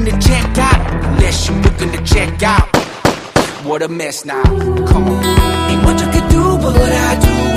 to check out. Unless you're looking to check out. What a mess now, come on. Ain't much I could do, but what I do